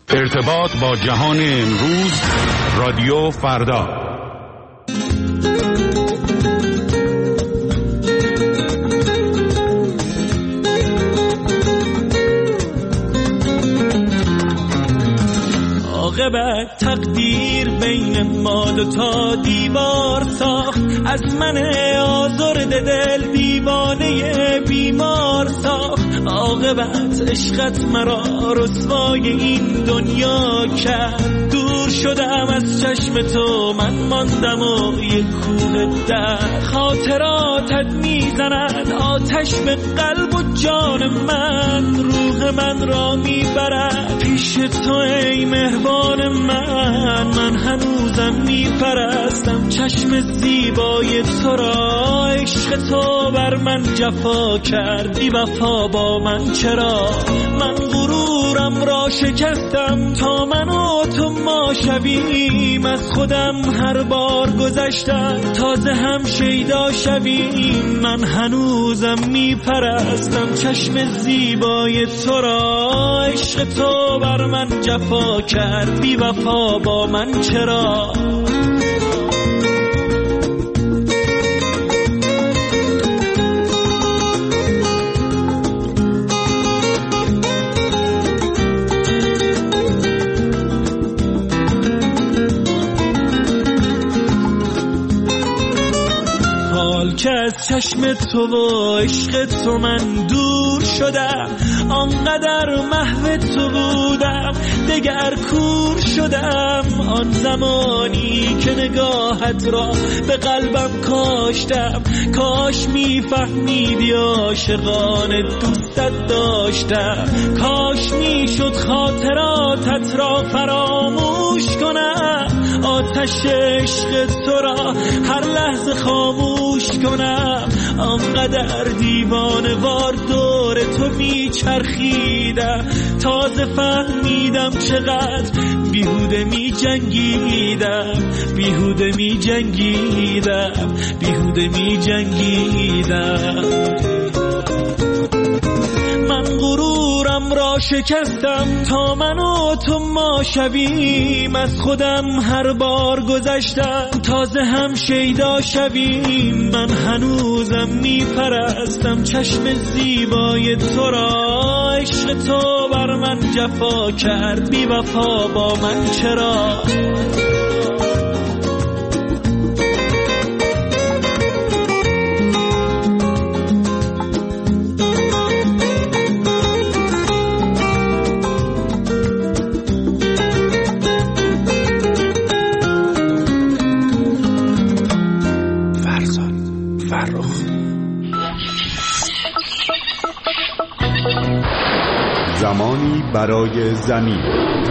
ارتباط با جهان امروز، رادیو فردا. عاقبت تقدیر بین ما دو تا دیوار ساخت، از من آزرده دل دیوانه بیمار ساخت. عاقبت عشقت مرا رسوای این دنیا کرد، دور شدم از چشم تو، من ماندم و یک کوه در. خاطراتت میزند آتش به قلب و جان من، روح من را میبرد پیش تو ای مهربان من هنوزم میپرستم چشم زیبای تو را. عشق تو بر من جفا کرد، بی وفا با من چرا؟ من غرورم را شکستم تا من و تو ما شویم، از خودم هر بار گذشتم تازه هم شیدا شویم. من هنوزم میپرستم چشم زیبای تو را. عشق تو بر من جفا کرد، بی وفا با من چرا؟ که از چشم تو و عشق تو من دور شدم، آنقدر محو تو بودم دگر کور شدم. آن زمانی که نگاهت را به قلبم کاشتم، کاش میفهمیدی عاشقانه دوستت داشتم. کاش میشد خاطراتت را فراموش کنم، آتش عشق تو را هر لحظه خاموش کنم. آنقدر دیوانه وار دور تو میچرخیدم، تازه فهمیدم چقدر بیهوده میجنگیدم، بیهوده میجنگیدم، بیهوده میجنگیدم. من غرورم را شکستم تا من و تو ما شویم، از خودم هر بار گذشتم تازه هم شیدا شویم. من هنوزم میپرستم چشم زیبای تو را. عشق تو بر من جفا کرد، بی وفا با من چرا؟ زمانی برای زمین.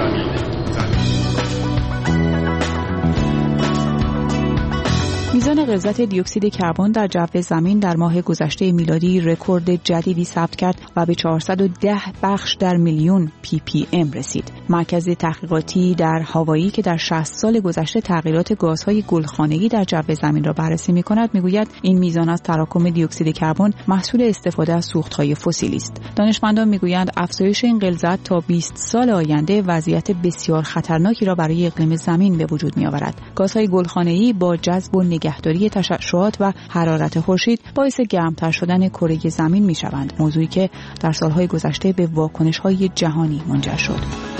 میزان غلظت دیوکسید کربن در جو زمین در ماه گذشته میلادی رکورد جدیدی ثبت کرد و به 410 بخش در میلیون ppm رسید. مرکز تحقیقاتی در هاوایی که در 60 سال گذشته تغییرات گازهای گلخانه‌ای در جو زمین را بررسی می‌کند میگوید این میزان از تراکم دیوکسید کربن محصول استفاده از سوخت‌های فسیلی است. دانشمندان میگویند افزایش این غلظت تا 20 سال آینده وضعیت بسیار خطرناکی را برای اقلیم زمین به وجود می‌آورد. گازهای گلخانه‌ای با جذب و نگهداری تشعشعات و حرارت خورشید باعث گرمتر شدن کره زمین می‌شوند، موضوعی که در سالهای گذشته به واکنش‌های جهانی منجر شد.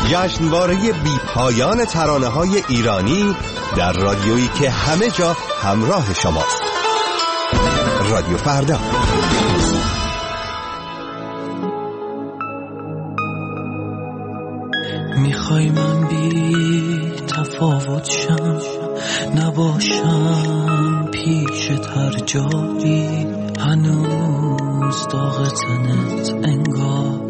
جشنواره بی پایان ترانه‌های ایرانی در رادیویی که همه جا همراه شماست. رادیو فردا. میخوای من بی تفاوت شم، نباشم پیشت هر جایی، هنوز داغ تنت انگار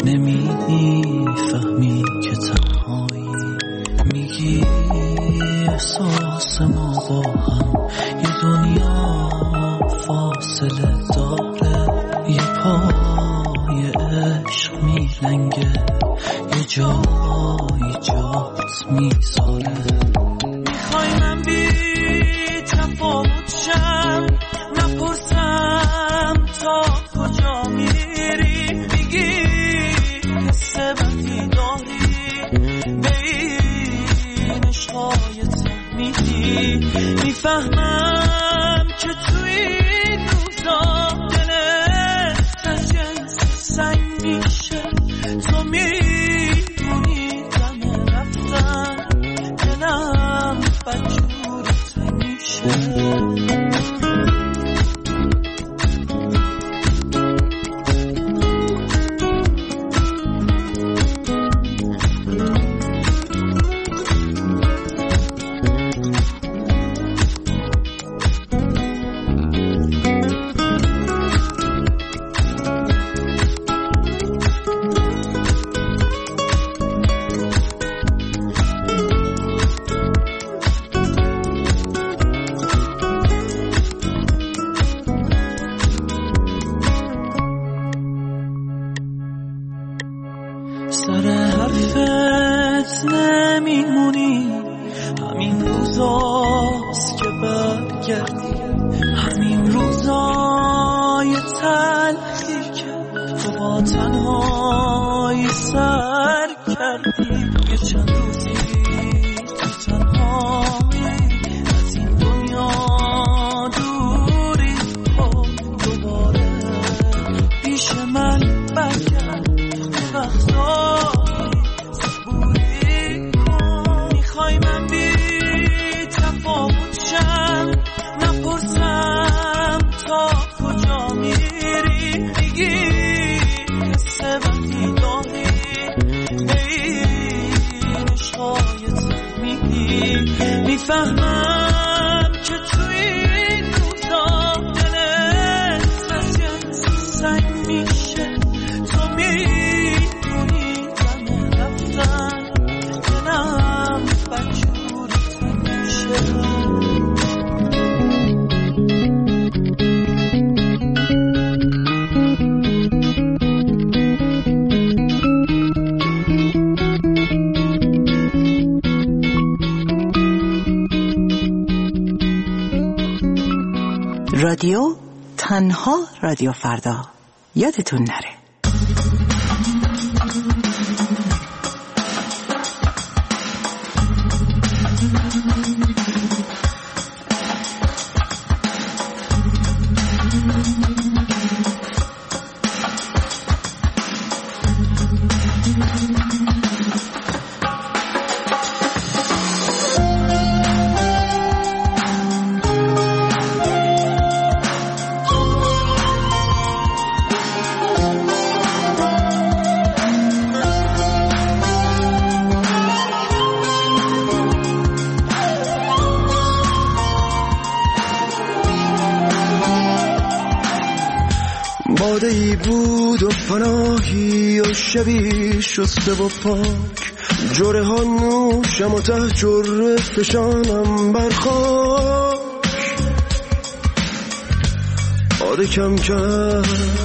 نمیفهمی که تنهایی، میگی احساس ما با هم یه دنیا فاصله داره، یه پای عشق میلنگه، یه جایی جات میذاره. میخوای من بی تفاوت شم، نپرسم تا کجا میری، میگی حس بدی داری به این عشقایت میدی، میفهمم که توی این روزا دلت از جنس سنگ میشه، تو میمونی دم رفتن، دلم بدجورت میشه. سر حرفت نمیمونی، همین روزاست که برگردی، همین روزای تلخی که تو با تنهایی سر کردی، یه چند روزی تو تنهایی از این دنیا دوری، خب دوباره پیش من برگرد، صبوری کن. میخوای من بی تفاوت شم، نپرسم تا کجا میری، میگی حس بدی داری به این عشقایت میدی، میفهمم که توی این روزا دلت از جنس سنگ میشه، تو میمونی دم رفتن، دلم بدجورت میشه. رادیو تنها رادیو فردا، یادتون نره. باده‌ای بود و پناهی و شبی شسته و پاک، جره ها نوشم و ته جره فشانم بر خاک، باده کم کرد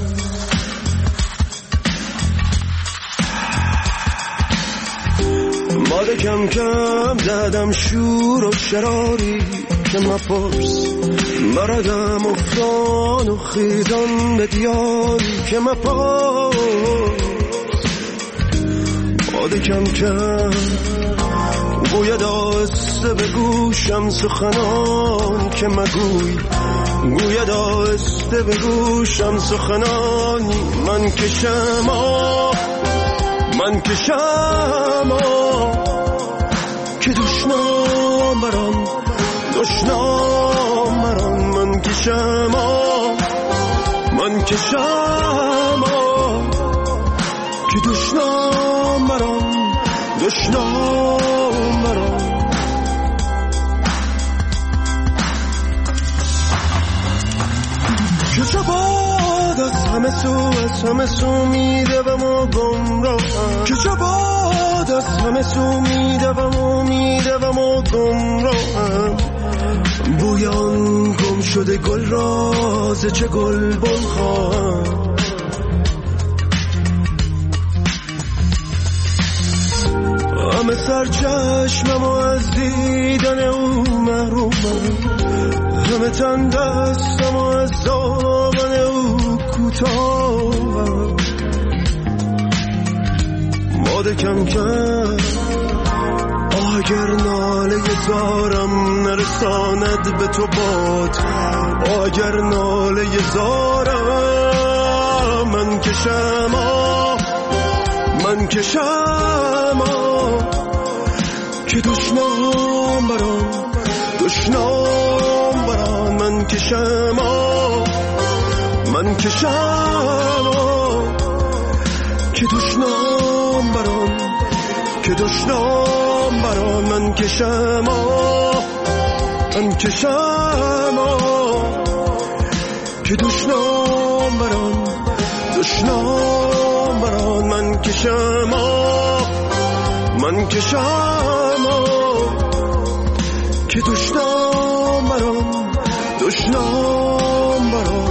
باده کم کم زدم شور و شراری که مپرس، بردم افتان و خیزان به دیاری که مپرس، باده کم کم گوید آهسته به گوشم سخنان که مگوی، گوید آهسته به گوشم سخنانی، من من کشم که دشنام برام دشنام برام من کشم من کشم که دشنام برام دشنام برام که شباد از همه سو میدوم و گمراهم که شباد از همه سو میدوم و گمراهم بویان گم شده گل راز چه گل بن خواهم همه سر چشمم و از دیدن او محرومم همه تن دستم و از دامن او کوتاهم ماده کم کرد اگر ناله زارم نرساند به تو باد اگر ناله زارم من کشم که دشنام برام من کشم که دشنام برام من کشم که دشنام برام من کشم که دشنام برام